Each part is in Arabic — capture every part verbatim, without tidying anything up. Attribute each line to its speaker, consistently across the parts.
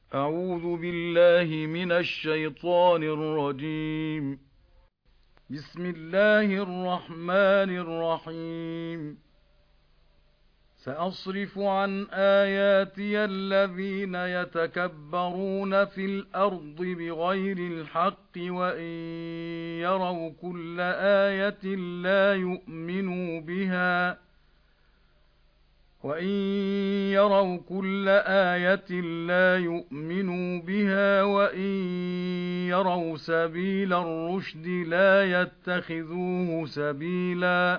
Speaker 1: أعوذ بالله من الشيطان الرجيم. بسم الله الرحمن الرحيم. سأصرف عن آياتي الذين يتكبرون في الأرض بغير الحق وإن يروا كل آية لا يؤمنوا بها وَإِن يَرَوْا كُلَّ آيَةٍ لَّا يُؤْمِنُوا بِهَا وَإِن يَرَوْا سَبِيلَ الرُّشْدِ لَا يَتَّخِذُوهُ سَبِيلًا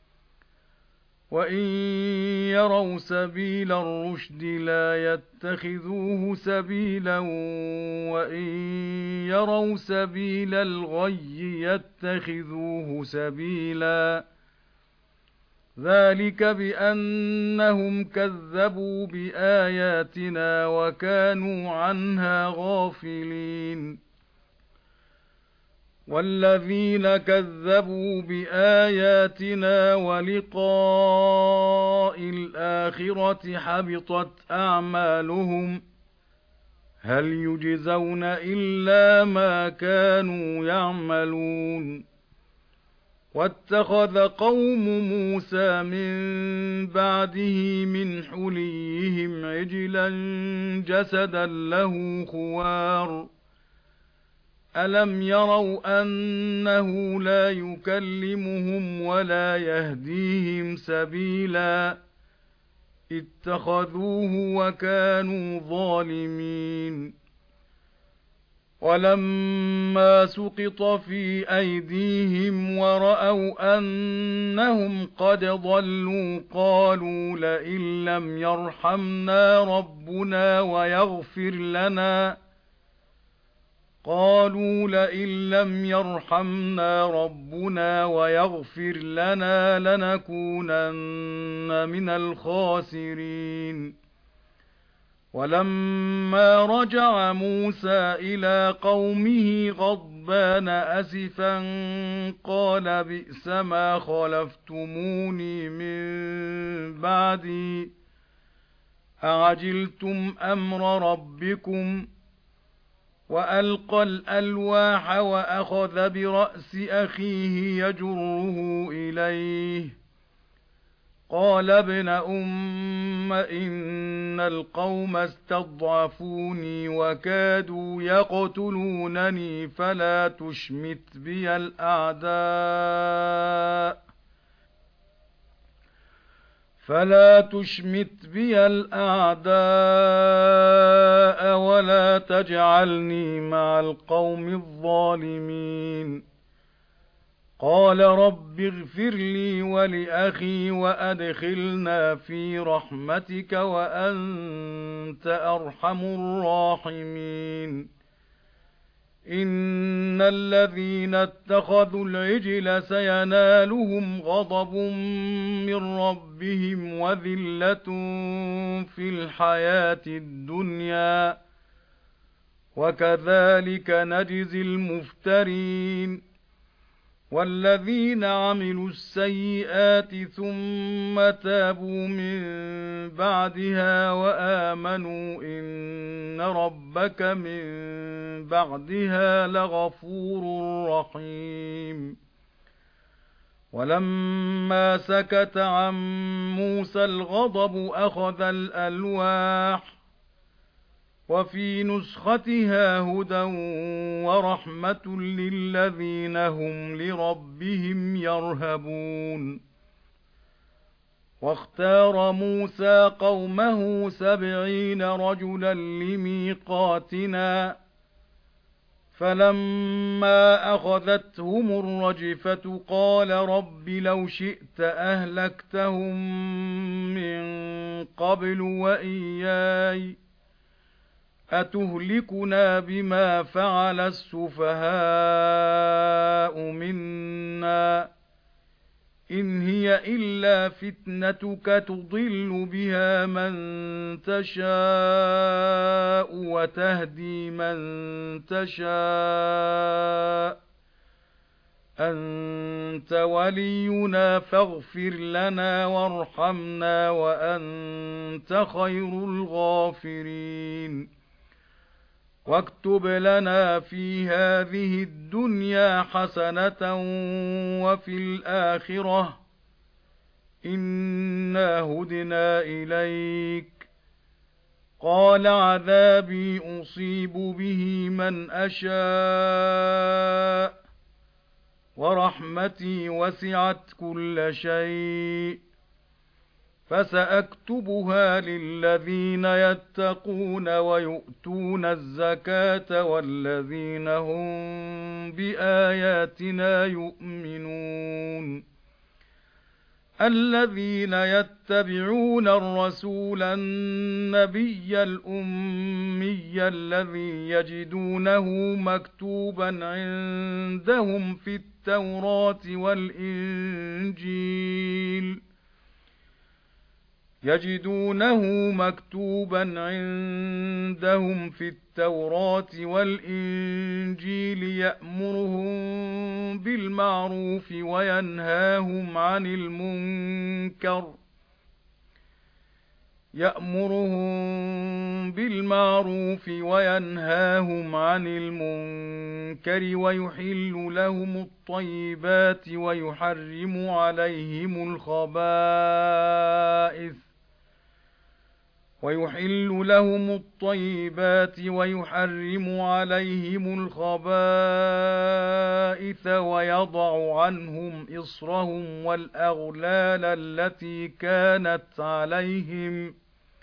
Speaker 1: وَإِن يَرَوْا سَبِيلَ الرُّشْدِ لَا يَتَّخِذُوهُ سَبِيلًا وَإِن يَرَوْا سَبِيلَ الْغَيِّ يَتَّخِذُوهُ سَبِيلًا ذَلِكَ بِأَنَّهُمْ كَذَّبُوا بِآيَاتِنَا وَكَانُوا عَنْهَا غَافِلِينَ وَالَّذِينَ كَذَّبُوا بِآيَاتِنَا وَلِقَاءِ الْآخِرَةِ حَبِطَتْ أَعْمَالُهُمْ هَلْ يُجْزَوْنَ إِلَّا مَا كَانُوا يَعْمَلُونَ وَاتَّخَذَ قَوْمُ مُوسَىٰ مِن بَعْدِهِ مِنْ حُلِيِّهِمْ عِجْلًا جَسَدًا لَّهُ خُوَارٌ أَلَمْ يَرَوْا أَنَّهُ لَا يُكَلِّمُهُمْ وَلَا يَهْدِيهِمْ سَبِيلًا اتَّخَذُوهُ وَكَانُوا ظَالِمِينَ وَلَمَّا سُقِطَ فِي أَيْدِيهِمْ وَرَأَوْا أَنَّهُمْ قَدْ ضَلُّوا قَالُوا لَئِن لَّمْ يَرْحَمْنَا رَبُّنَا وَيَغْفِرْ لَنَا قَالُوا لَئِن لَّمْ يَرْحَمْنَا رَبُّنَا وَيَغْفِرْ لَنَا لَنَكُونَنَّ مِنَ الْخَاسِرِينَ وَلَمَّا رَجَعَ مُوسَىٰ إِلَىٰ قَوْمِهِ غَضْبَانَ أَسِفًا قَالَ بِئْسَمَا خَلَفْتُمُونِي مِن بَعْدِي أَعَجِلْتُمْ أَمْرَ رَبِّكُمْ وَأَلْقَى الْأَلْوَاحَ وَأَخَذَ بِرَأْسِ أَخِيهِ يَجُرُّهُ إِلَيْهِ قَالَ ابْنَ أُمَّ إِنَّ الْقَوْمَ اسْتَضْعَفُونِي وَكَادُوا يَقْتُلُونَنِي فَلَا تُشْمِتْ بِيَ الْأَعْدَاءَ فَلَا تُشْمِتْ بِيَ الْأَعْدَاءَ وَلَا تَجْعَلْنِي مَعَ الْقَوْمِ الظَّالِمِينَ قَالَ رَبِّ اغْفِرْ لِي وَلِأَخِي وَأَدْخِلْنَا فِي رَحْمَتِكَ وَأَنْتَ أَرْحَمُ الرَّاحِمِينَ إِنَّ الَّذِينَ اتَّخَذُوا الْعِجْلَ سَيَنَالُهُمْ غَضَبٌ مِّن رَّبِّهِمْ وَذِلَّةٌ فِي الْحَيَاةِ الدُّنْيَا وَكَذَلِكَ نَجْزِي الْمُفْتَرِينَ وَالَّذِينَ عَمِلُوا السَّيِّئَاتِ ثُمَّ تَابُوا مِن بَعْدِهَا وَآمَنُوا إِنَّ رَبَّكَ مِن بَعْدِهَا لَغَفُورٌ رَّحِيمٌ وَلَمَّا سَكَتَ عَن مُّوسَى الْغَضَبُ أَخَذَ الْأَلْوَاحَ وَفِي نُسْخَتِهَا هُدًى وَرَحْمَةٌ لِّلَّذِينَ هُمْ لِرَبِّهِمْ يَرْهَبُونَ وَاخْتَارَ مُوسَىٰ قَوْمَهُ سَبْعِينَ رَجُلًا لِّمِيقَاتِنَا فَلَمَّا أَخَذَتْهُمُ الرَّجْفَةُ قَالَ رَبِّ لَوْ شِئْتَ أَهْلَكْتَهُم مِّن قَبْلُ وَإِيَّايَ أَتُهْلِكُنَا بِمَا فَعَلَ السُّفَهَاءُ مِنَّا إِنْ هِيَ إِلَّا فِتْنَتُكَ تُضِلُّ بِهَا مَن تَشَاءُ وَتَهْدِي مَن تَشَاءُ أَنْتَ وَلِيُّنَا فَاغْفِرْ لَنَا وَارْحَمْنَا وَأَنْتَ خَيْرُ الْغَافِرِينَ واكتب لنا في هذه الدنيا حسنة وفي الآخرة إنا هدنا إليك. قال عذابي أصيب به من أشاء ورحمتي وسعت كل شيء فسأكتبها للذين يتقون ويؤتون الزكاة والذين هم بآياتنا يؤمنون. الذين يتبعون الرسول النبي الأمي الذي يجدونه مكتوبا عندهم في التوراة والإنجيل يجدونه مكتوبا عندهم في التوراة والإنجيل يأمرهم بالمعروف وينهاهم عن المنكر يأمرهم بالمعروف وينهاهم عن المنكر ويحل لهم الطيبات ويحرم عليهم الخبائث ويحل لهم الطيبات ويحرم عليهم الخبائث ويضع عنهم إصرهم والأغلال التي كانت عليهم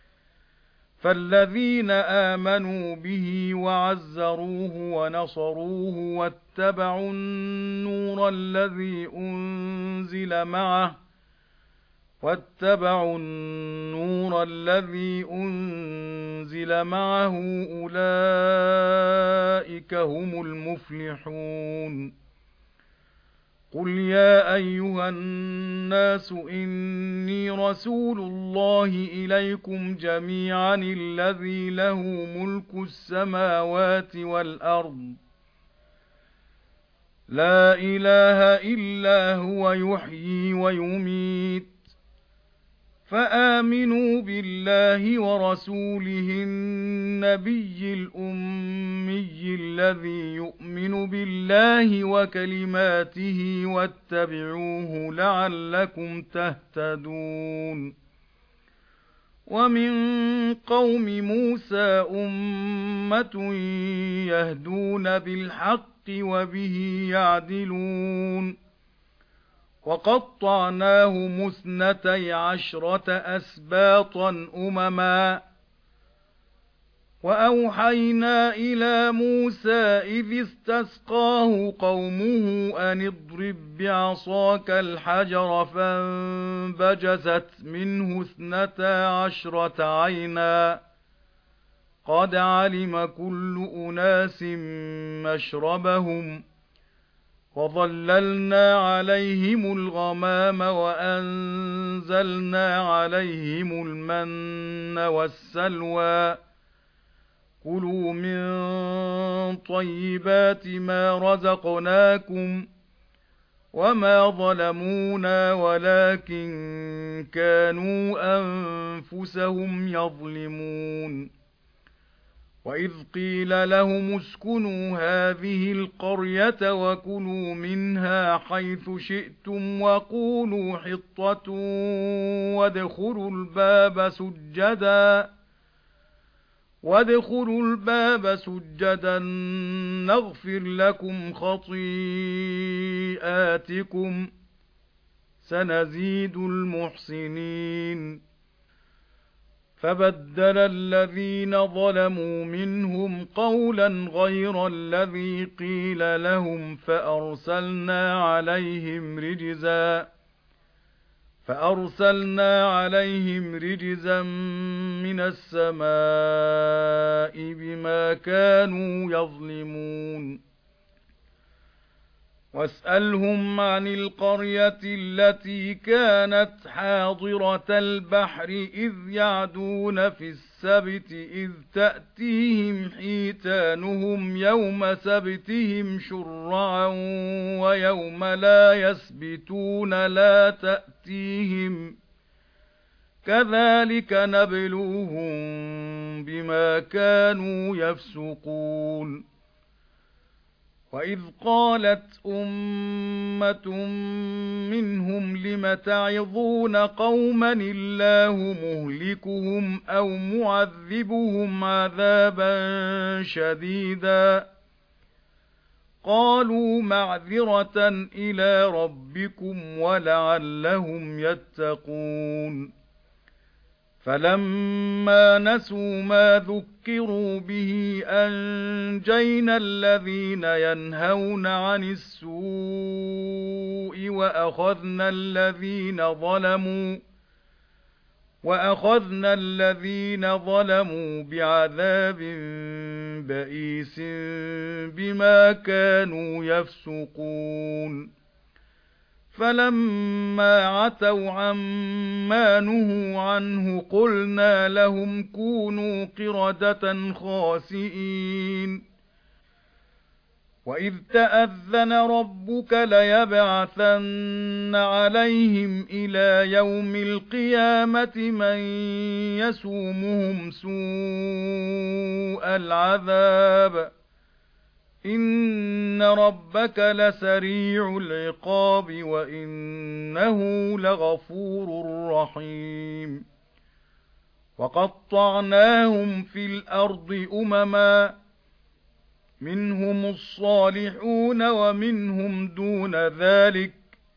Speaker 1: فالذين آمنوا به وعزروه ونصروه واتبعوا النور الذي أنزل معه واتبعوا النور الذي أنزل معه أولئك هم المفلحون. قل يا أيها الناس إني رسول الله إليكم جميعا الذي له ملك السماوات والأرض لا إله إلا هو يحيي ويميت فآمنوا بالله ورسوله النبي الأمي الذي يؤمن بالله وكلماته واتبعوه لعلكم تهتدون. ومن قوم موسى أمة يهدون بالحق وبه يعدلون وقطعناهم اثنتي عشرة أسباطا أمما وأوحينا إلى موسى إذ استسقاه قومه أن اضرب بعصاك الحجر فانبجست منه اثنتا عشرة عينا قد علم كل أناس مشربهم وظللنا عليهم الغمام وأنزلنا عليهم المن والسلوى كلوا من طيبات ما رزقناكم وما ظلمونا ولكن كانوا أنفسهم يظلمون. وإذ قيل لهم اسكنوا هذه القرية وكلوا منها حيث شئتم وقولوا حطة وادخلوا الباب سجدا وادخلوا الباب سجدا نغفر لكم خطيئاتكم سنزيد المحسنين. فبدل الذين ظلموا منهم قولا غير الذي قيل لهم فأرسلنا عليهم رجزا فأرسلنا عليهم رجزا من السماء بما كانوا يظلمون. واسألهم عن القرية التي كانت حاضرة البحر إذ يعدون في السبت إذ تأتيهم حيتانهم يوم سبتهم شرعا ويوم لا يسبتون لا تأتيهم كذلك نبلوهم بما كانوا يفسقون وإذ قالت أمة منهم لم تعظون قوما الله مهلكهم أو معذبهم عذابا شديدا قالوا معذرة إلى ربكم ولعلهم يتقون فلما نسوا ما ذكروا به أنجينا الذين ينهون عن السوء وأخذنا الذين ظلموا وأخذنا الذين ظلموا بعذاب بئيس بما كانوا يفسقون فلما عتوا عما نهوا عنه قلنا لهم كونوا قردة خاسئين وإذ تأذن ربك ليبعثن عليهم إلى يوم القيامة من يسومهم سوء العذاب إن ربك لسريع العقاب وإنه لغفور رحيم وقطعناهم في الأرض أمما منهم الصالحون ومنهم دون ذلك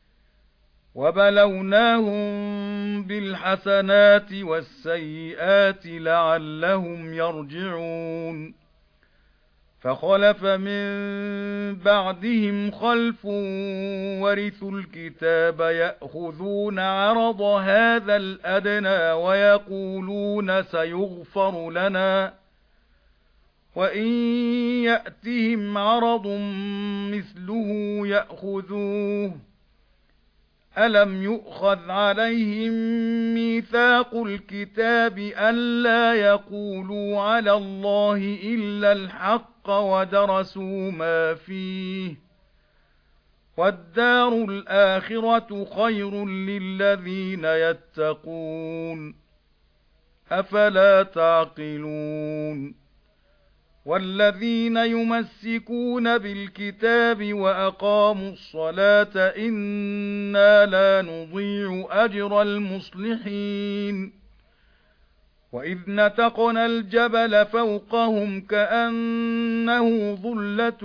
Speaker 1: وبلوناهم بالحسنات والسيئات لعلهم يرجعون فخلف من بعدهم خلف ورثوا الكتاب يأخذون عرض هذا الأدنى ويقولون سيغفر لنا وإن يأتهم عرض مثله يأخذوه ألم يؤخذ عليهم ميثاق الكتاب ألا يقولوا على الله إلا الحق ودرسوا ما فيه والدار الآخرة خير للذين يتقون أفلا تعقلون والذين يمسكون بالكتاب وأقاموا الصلاة إنا لا نضيع أجر المصلحين وإذ نتقنا الجبل فوقهم كأنه ظلة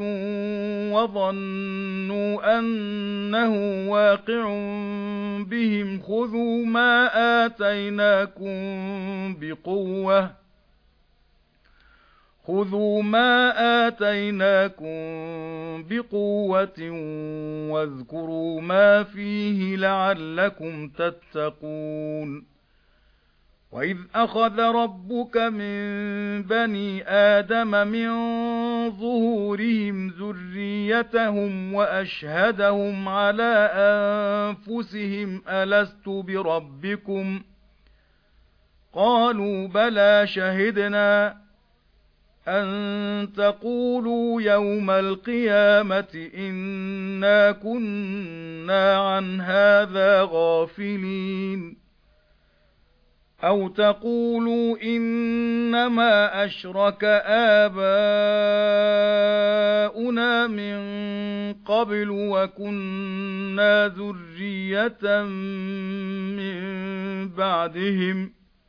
Speaker 1: وظنوا أنه واقع بهم خذوا ما آتيناكم بقوة خذوا ما آتيناكم بقوة واذكروا ما فيه لعلكم تتقون وإذ أخذ ربك من بني آدم من ظهورهم ذريتهم وأشهدهم على أنفسهم ألست بربكم قالوا بلى شهدنا أن تقولوا يوم القيامة إنا كنا عن هذا غافلين أو تقولوا إنما أشرك آباؤنا من قبل وكنا ذرية من بعدهم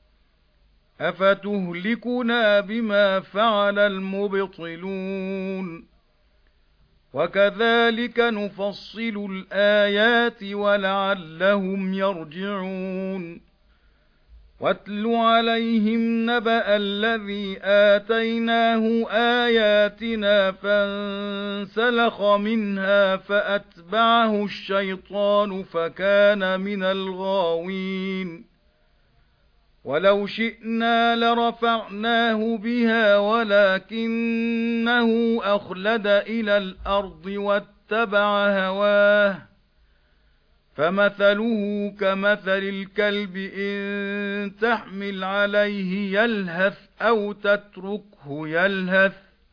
Speaker 1: أفتهلكنا بما فعل المبطلون وكذلك نفصل الآيات ولعلهم يرجعون واتل عليهم نبأ الذي آتيناه آياتنا فانسلخ منها فأتبعه الشيطان فكان من الغاوين ولو شئنا لرفعناه بها ولكنه أخلد إلى الأرض واتبع هواه فمثله كمثل الكلب إن تحمل عليه يلهث أو تتركه يلهث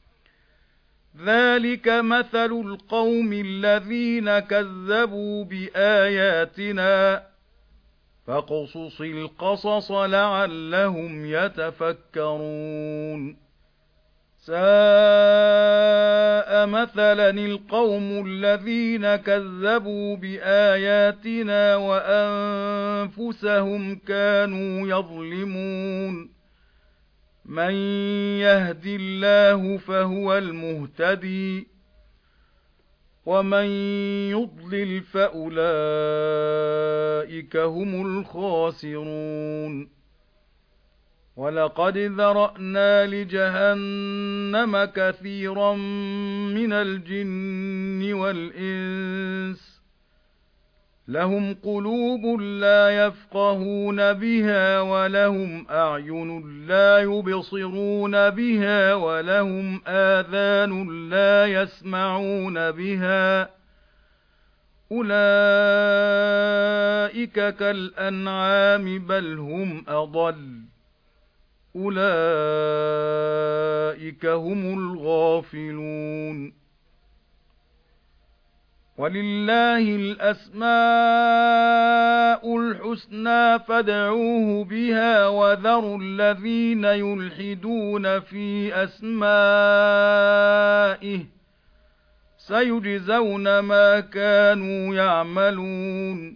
Speaker 1: ذلك مثل القوم الذين كذبوا بآياتنا فاقصص القصص لعلهم يتفكرون ساء مثلا القوم الذين كذبوا بآياتنا وأنفسهم كانوا يظلمون من يهد الله فهو المهتدي ومن يضلل فأولئك هم الخاسرون ولقد ذرأنا لجهنم كثيرا من الجن والإنس لهم قلوب لا يفقهون بها ولهم أعين لا يبصرون بها ولهم آذان لا يسمعون بها أولئك كالأنعام بل هم أضل أولئك هم الغافلون ولله الأسماء الحسنى فادعوه بها وذروا الذين يلحدون في أسمائه سيجزون ما كانوا يعملون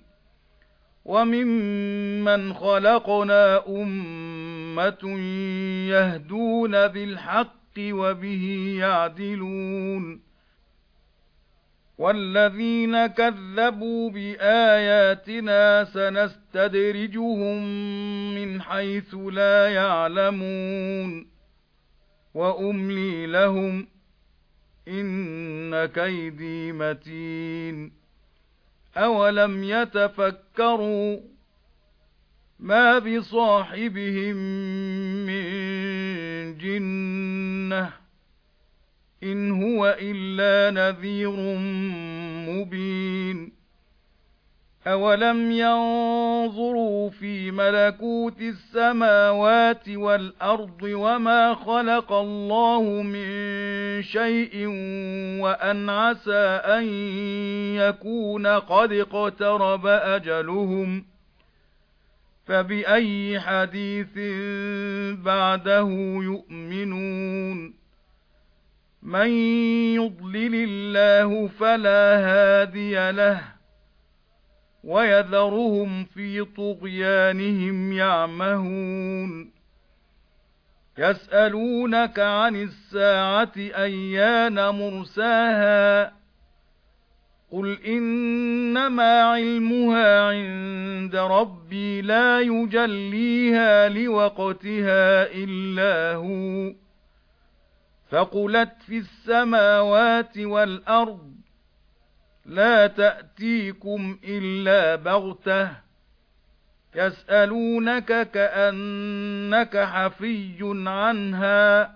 Speaker 1: وممن خلقنا أمة يهدون بالحق وبه يعدلون والذين كذبوا بآياتنا سنستدرجهم من حيث لا يعلمون وأملي لهم إن كيدي متين أولم يتفكروا ما بصاحبهم من جنة إن هو إلا نذير مبين أولم ينظروا في ملكوت السماوات والأرض وما خلق الله من شيء وأن عسى أن يكون قد اقترب أجلهم فبأي حديث بعده يؤمنون من يضلل الله فلا هادي له ويذرهم في طغيانهم يعمهون يسألونك عن الساعة أيان مرساها قل إنما علمها عند ربي لا يجليها لوقتها إلا هو ثقلت في السماوات والأرض لا تأتيكم إلا بغتة يسألونك كأنك حفي عنها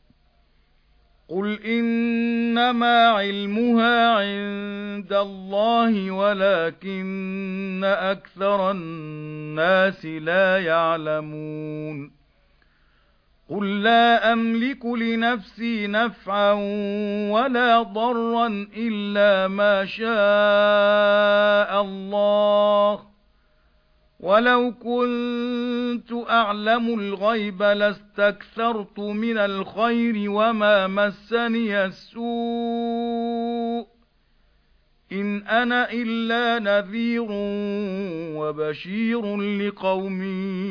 Speaker 1: قل إنما علمها عند الله ولكن أكثر الناس لا يعلمون قل لا أملك لنفسي نفعا ولا ضرا إلا ما شاء الله ولو كنت أعلم الغيب لاستكثرت من الخير وما مسني السوء إن أنا إلا نذير وبشير لقوم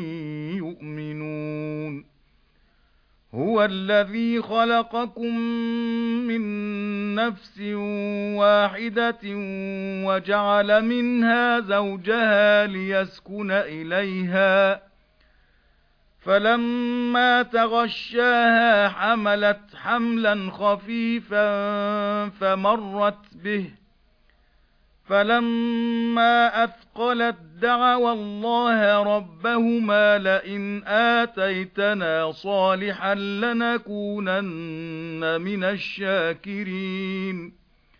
Speaker 1: يؤمنون هو الذي خلقكم من نفس واحدة وجعل منها زوجها ليسكن إليها فلما تغشاها حملت حملا خفيفا فمرت به فلما أثقلت دعوا الله ربهما لئن آتيتنا صالحا لنكونن من الشاكرين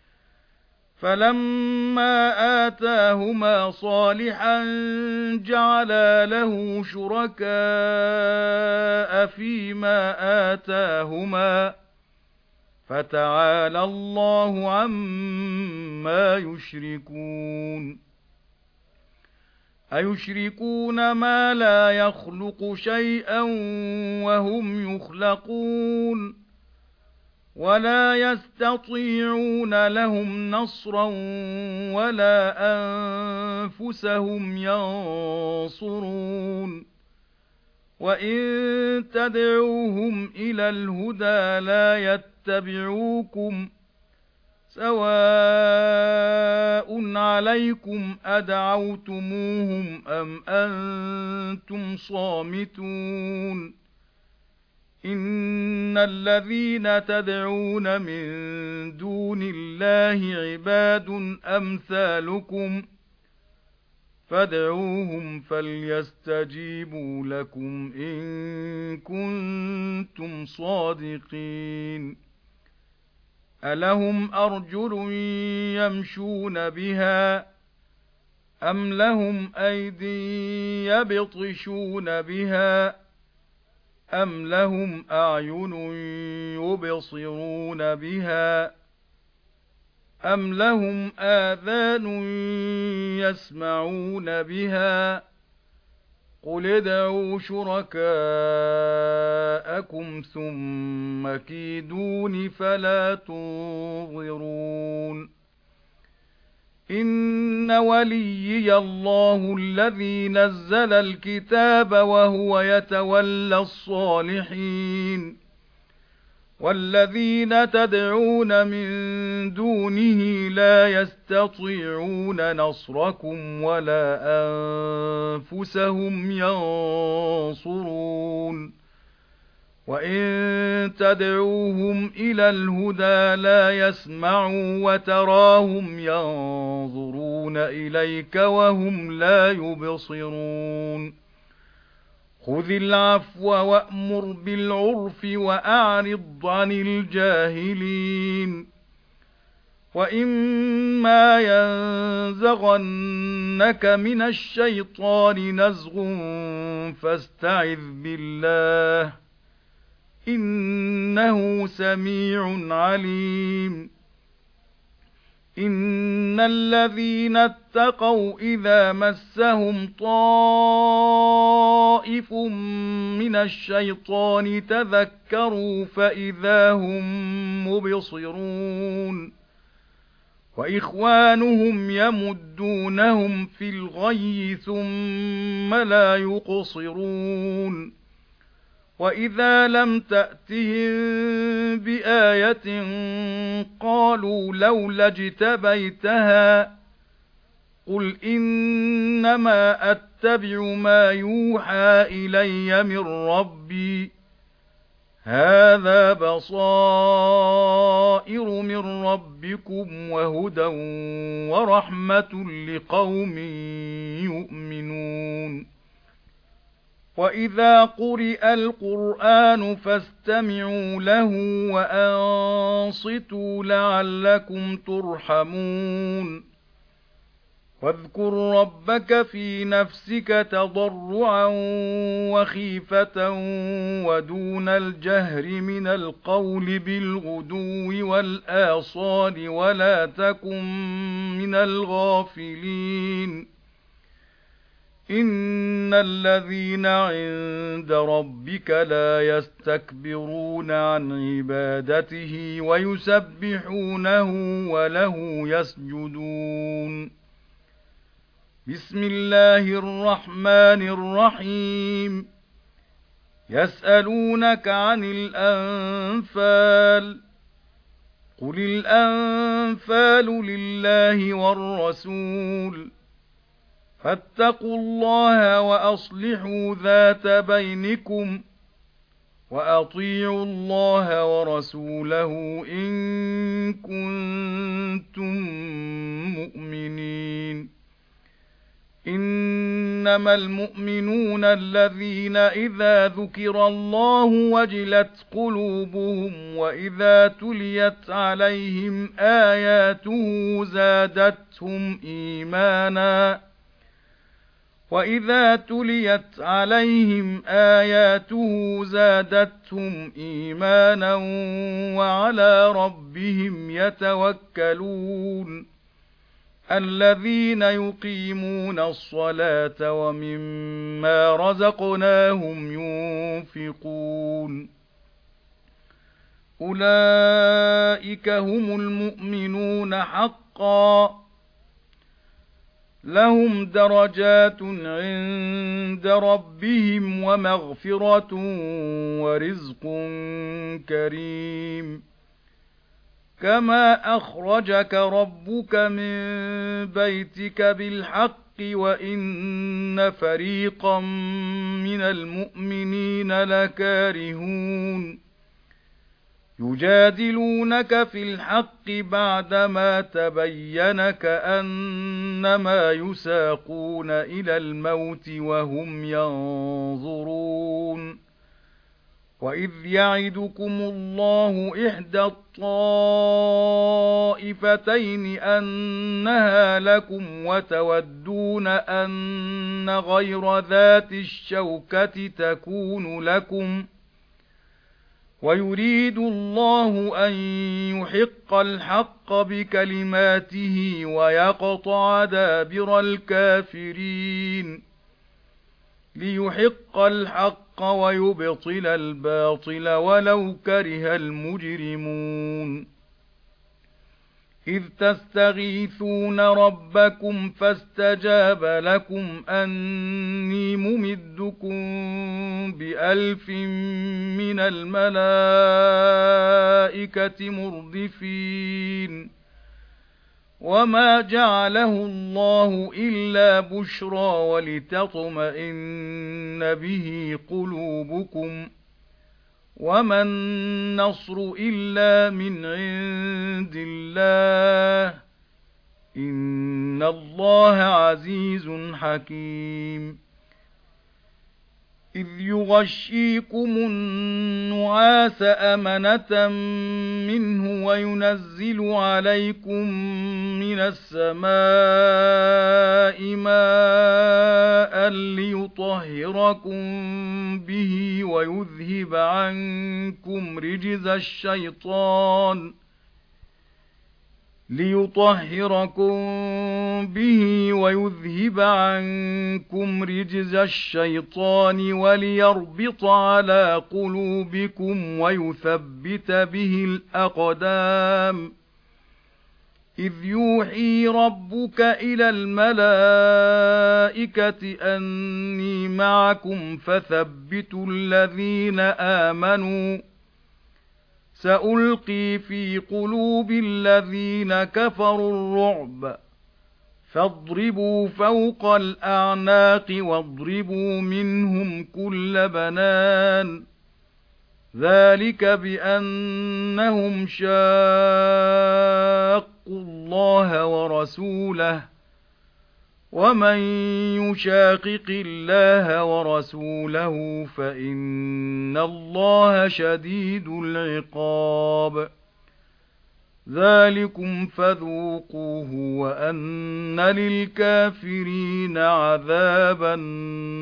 Speaker 1: فلما آتاهما صالحا جعلا له شركاء فيما آتاهما فتعالى الله عما يشركون أَيُشْرِكُونَ مَا لَا يَخْلُقُ شَيْئًا وَهُمْ يُخْلَقُونَ وَلَا يَسْتَطِيعُونَ لَهُمْ نَصْرًا وَلَا أَنفُسَهُمْ يَنصُرُونَ وَإِن تَدْعُوهُمْ إِلَى الْهُدَى لَا يَتَّبِعُوكُمْ سَوَاءٌ عَلَيْكُمْ أَدَعَوْتُمُوهُمْ أَمْ أَنْتُمْ صَامِتُونَ إِنَّ الَّذِينَ تَدْعُونَ مِن دُونِ اللَّهِ عِبَادٌ أَمْثَالُكُمْ فادعوهم فليستجيبوا لكم إن كنتم صادقين ألهم أرجل يمشون بها أم لهم أيدي يبطشون بها أم لهم أعين يبصرون بها أَمْ لَهُمْ آذَانٌ يَسْمَعُونَ بِهَا قُلِ ادْعُوا شُرَكَاءَكُمْ ثُمَّ كِيدُونِ فَلَا تُنظِرُونِ إِنَّ وَلِيِّيَ اللَّهُ الَّذِي نَزَّلَ الْكِتَابَ وَهُوَ يَتَوَلَّى الصَّالِحِينَ وَالَّذِينَ تَدْعُونَ مِن دُونِهِ لَا يَسْتَطِيعُونَ نَصْرَكُمْ وَلَا أَنفُسَهُمْ يَنصُرُونَ وَإِن تَدْعُوهُمْ إِلَى الْهُدَى لَا يَسْمَعُوا وَتَرَاهُمْ يَنظُرُونَ إِلَيْكَ وَهُمْ لَا يُبْصِرُونَ خُذِ الْعَفْوَ وَأْمُرْ بِالْعُرْفِ وَأَعْرِضْ عَنِ الْجَاهِلِينَ وَإِمَّا يَنزَغَنَّكَ مِنَ الشَّيْطَانِ نَزْغٌ فَاسْتَعِذْ بِاللَّهِ إِنَّهُ سَمِيعٌ عَلِيمٌ إِنَّ الَّذِينَ اتَّقَوْا إِذَا مَسَّهُمْ طَائِفٌ مِنَ الشَّيْطَانِ تَذَكَّرُوا فَإِذَا هُمْ مُبْصِرُونَ وَإِخْوَانُهُمْ يَمُدُّونَهُمْ فِي الْغَيِّ ثُمَّ لَا يُقْصِرُونَ وَإِذَا لَمْ تَأْتِهِم بِآيَةٍ قَالُوا لَوْلَا اجْتَبَيْتَهَا قُلْ إِنَّمَا أَتَّبِعُ مَا يُوحَى إِلَيَّ مِن رَّبِّي هَذَا بَصَائِرُ مِن رَّبِّكُمْ وَهُدًى وَرَحْمَةٌ لِقَوْمٍ يُؤْمِنُونَ وَإِذَا قُرِئَ الْقُرْآنُ فَاسْتَمِعُوا لَهُ وَأَنصِتُوا لَعَلَّكُمْ تُرْحَمُونَ وَاذْكُر رَّبَّكَ فِي نَفْسِكَ تَضَرُّعًا وَخِيفَةً وَدُونَ الْجَهْرِ مِنَ الْقَوْلِ بِالْغُدُوِّ وَالْآصَالِ وَلَا تَكُن مِّنَ الْغَافِلِينَ إِنَّ الَّذِينَ عِندَ رَبِّكَ لَا يَسْتَكْبِرُونَ عَن عِبَادَتِهِ وَيُسَبِّحُونَهُ وَلَهُ يَسْجُدُونَ بِسْمِ اللَّهِ الرَّحْمَنِ الرَّحِيمِ يَسْأَلُونَكَ عَنِ الْأَنفَالِ قُلِ الْأَنفَالُ لِلَّهِ وَالرَّسُولِ فَاتَّقُوا اللَّهَ وَأَصْلِحُوا ذَاتَ بَيْنِكُمْ وَأَطِيعُوا اللَّهَ وَرَسُولَهُ إِن كُنتُم مُّؤْمِنِينَ إِنَّمَا الْمُؤْمِنُونَ الَّذِينَ إِذَا ذُكِرَ اللَّهُ وَجِلَتْ قُلُوبُهُمْ وَإِذَا تُلِيَتْ عَلَيْهِمْ آيَاتُهُ زَادَتْهُمْ إِيمَانًا وَإِذَا تُلِيَتْ عَلَيْهِمْ آيَاتُهُ زَادَتْهُمْ إِيمَانًا وَعَلَى رَبِّهِمْ يَتَوَكَّلُونَ الذين يقيمون الصلاة ومما رزقناهم ينفقون أولئك هم المؤمنون حقا لهم درجات عند ربهم ومغفرة ورزق كريم كما أخرجك ربك من بيتك بالحق وإن فريقا من المؤمنين لكارهون يجادلونك في الحق بعدما تبين كأنما يساقون إلى الموت وهم ينظرون وإذ يعدكم الله إحدى الطائفتين أنها لكم وتودون أن غير ذات الشوكة تكون لكم ويريد الله أن يحق الحق بكلماته ويقطع دابر الكافرين ليحق الحق ويبطل الباطل ولو كره المجرمون إذ تستغيثون ربكم فاستجاب لكم أني ممدكم بألف من الملائكة مردفين وما جعله الله إلا بشرى ولتطمئن به قلوبكم وما النصر إلا من عند الله إن الله عزيز حكيم إذ يغشيكم النعاس أمنة منه وينزل عليكم من السماء ماء ليطهركم به ويذهب عنكم رجز الشيطان ليطهركم به ويذهب عنكم رجز الشيطان وليربط على قلوبكم ويثبت به الأقدام إذ يوحي ربك إلى الملائكة أني معكم فثبتوا الذين آمنوا سألقي في قلوب الذين كفروا الرعب فاضربوا فوق الأعناق واضربوا منهم كل بنان ذلك بأنهم شاقوا الله ورسوله ومن يشاقق الله ورسوله فإن الله شديد العقاب ذلكم فذوقوه وأن للكافرين عذاب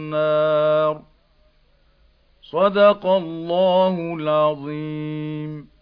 Speaker 1: النار صدق الله العظيم.